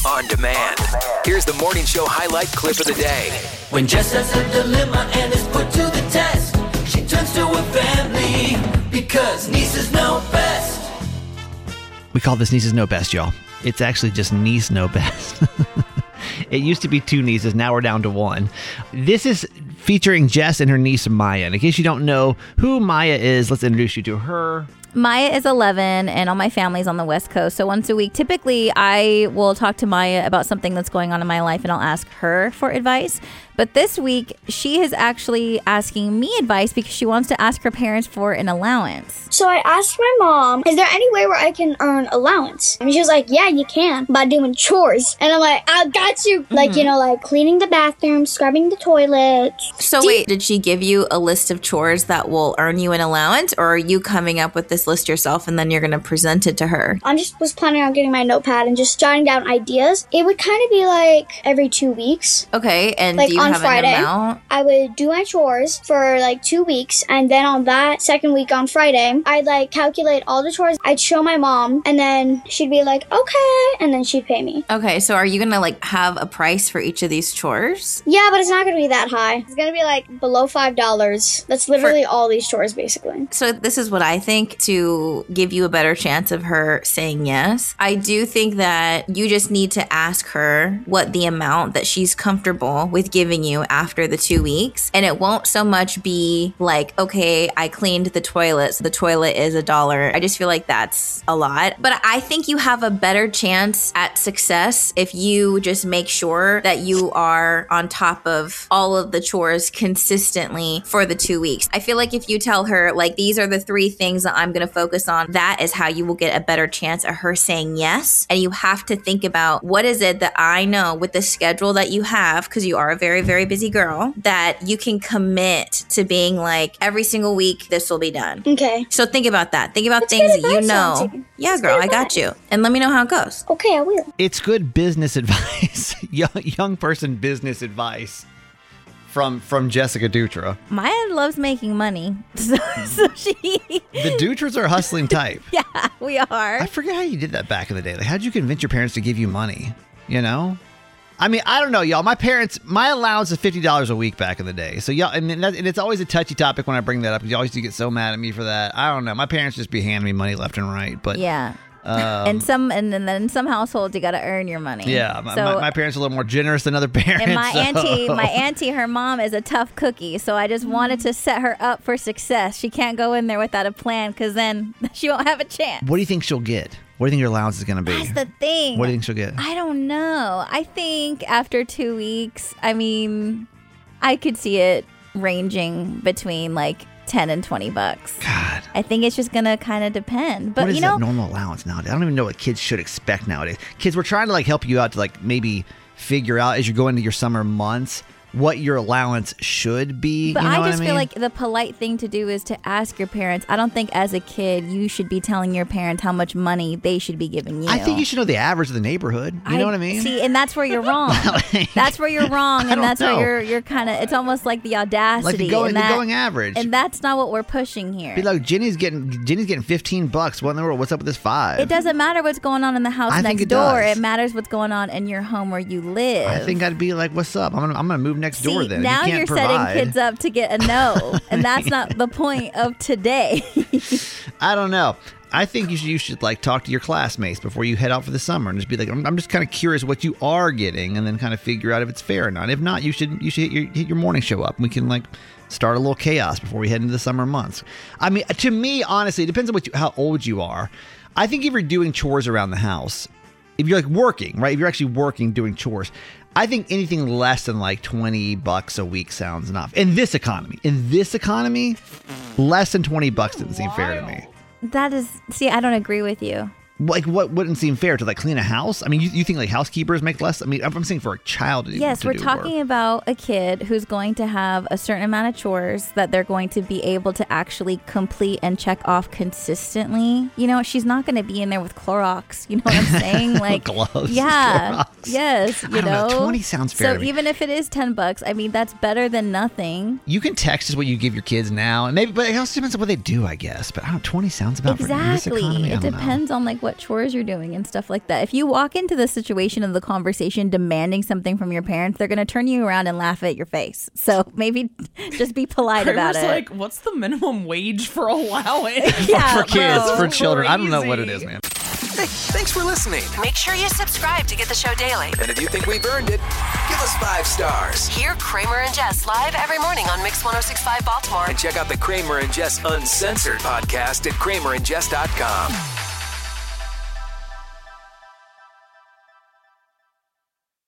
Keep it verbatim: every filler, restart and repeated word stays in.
on demand. Here's the morning show highlight clip of the day. When Jess has a dilemma and is put to the test, she turns to her family because nieces know best. We call this Nieces Know Best, y'all. It's actually just Niece Know Best. It used to be two nieces. Now we're down to one. This is featuring Jess and her niece, Maya. And in case you don't know who Maya is, let's introduce you to her. Maya is eleven, and all my family's on the West Coast. So once a week, typically, I will talk to Maya about something that's going on in my life, and I'll ask her for advice. But this week, she is actually asking me advice because she wants to ask her parents for an allowance. So I asked my mom, is there any way where I can earn allowance? And she was like, yeah, you can, by doing chores. And I'm like, I got you. Mm-hmm. Like, you know, like cleaning the bathroom, scrubbing the toilet. So wait, did she give you a list of chores that will earn you an allowance? Or are you coming up with this list yourself and then you're going to present it to her? I just was planning on getting my notepad and just jotting down ideas. It would kind of be like every two weeks. Okay, and like do you on have Friday, an amount? I would do my chores for like two weeks. And then on that second week on Friday, I'd like calculate all the chores. I'd show my mom and then she'd be like, okay. And then she'd pay me. Okay, so are you going to like have a price for each of these chores? Yeah, but it's not going to be that high. It's going to be like below five dollars. That's literally for- all these chores basically. So this is what I think to give you a better chance of her saying yes. I do think that you just need to ask her what the amount that she's comfortable with giving you after the two weeks. And it won't so much be like, okay, I cleaned the toilet, so the toilet is a dollar. I just feel like that's a lot. But I think you have a better chance at success if you just make sure that you are on top of all of the chores consistently for the two weeks. I feel like if you tell her, like, these are the three things that I'm going to focus on, that is how you will get a better chance of her saying yes. And you have to think about, what is it that I know with the schedule that you have, because you are a very, very busy girl, that you can commit to being like, every single week, this will be done. Okay. So think about that. Think about That's things good that you advice, know. Auntie. Yeah, That's girl, good I got advice. you. And let me know how it goes. Okay, I will. It's good business advice. young, young person business advice from from Jessica Dutra. Maya loves making money. So, so she... The Dutras are a hustling type. Yeah, we are. I forget how you did that back in the day. Like, how did you convince your parents to give you money? You know? I mean, I don't know, y'all. My parents, my allowance is fifty dollars a week back in the day. So, y'all, and, that, and it's always a touchy topic when I bring that up. You always used to get so mad at me for that. I don't know. My parents just be handing me money left and right. But yeah. Um, and some, and then in some households, you got to earn your money. Yeah, my, so, my, my parents are a little more generous than other parents. And my so. auntie, my auntie, her mom is a tough cookie. So I just wanted to set her up for success. She can't go in there without a plan because then she won't have a chance. What do you think she'll get? What do you think your allowance is going to be? That's the thing. What do you think she'll get? I don't know. I think after two weeks, I mean, I could see it ranging between like ten and twenty bucks. God. I think it's just going to kind of depend. But what is you know, that normal allowance nowadays? I don't even know what kids should expect nowadays. Kids, we're trying to like help you out to like maybe figure out as you go into your summer months what your allowance should be. But you know I what just I mean? feel like the polite thing to do is to ask your parents. I don't think as a kid you should be telling your parents how much money they should be giving you. I think you should know the average of the neighborhood. You know what I mean? See, and that's where you're wrong. Like, That's where you're wrong, I and don't that's know. where you're you're kind of. It's almost like the audacity, like the going, and that, the going average. and that's not what we're pushing here. Be like, Jenny's getting Jenny's getting fifteen bucks. What in the world? What's up with this five? It doesn't matter what's going on in the house I think next it door. does. It matters what's going on in your home where you live. I think I'd be like, what's up? I'm gonna I'm gonna move next See, door then. now you can't you're provide. setting kids up to get a no, and that's not the point of today. I don't know. I think you should you should like talk to your classmates before you head out for the summer and just be like, I'm, I'm just kind of curious what you are getting, and then kind of figure out if it's fair or not. If not, you should you should hit your hit your morning show up. We can like start a little chaos before we head into the summer months. I mean, to me, honestly, it depends on what you, how old you are. I think if you're doing chores around the house, if you're like working, right? If you're actually working doing chores, I think anything less than like twenty bucks a week sounds enough. In this economy, in this economy, less than twenty bucks doesn't seem fair to me. That is, see, I don't agree with you. Like, what wouldn't seem fair to like clean a house? I mean, you, you think like housekeepers make less? I mean, I'm saying for a child to do. Yes, to we're do talking work. about a kid who's going to have a certain amount of chores that they're going to be able to actually complete and check off consistently. You know, she's not going to be in there with Clorox. You know what I'm saying? Like gloves. Yeah. Clorox. Yes. You I don't know. know, twenty sounds fair. So to me. even if it is ten bucks, I mean, that's better than nothing. You can text us what you give your kids now, and maybe, but it also depends on what they do, I guess. But I don't. twenty sounds about Exactly. For, in this economy, I It don't depends know. on like what what chores you're doing and stuff like that. If you walk into the situation of the conversation demanding something from your parents, they're going to turn you around and laugh at your face. So maybe just be polite about Kramer's it. like, what's the minimum wage for allowance? Yeah, for kids, bro. for children. I don't know what it Crazy. is, man. Hey, thanks for listening. Make sure you subscribe to get the show daily. And if you think we've earned it, give us five stars. Hear Kramer and Jess live every morning on Mix one oh six point five Baltimore. And check out the Kramer and Jess Uncensored podcast at kramer and jess dot com.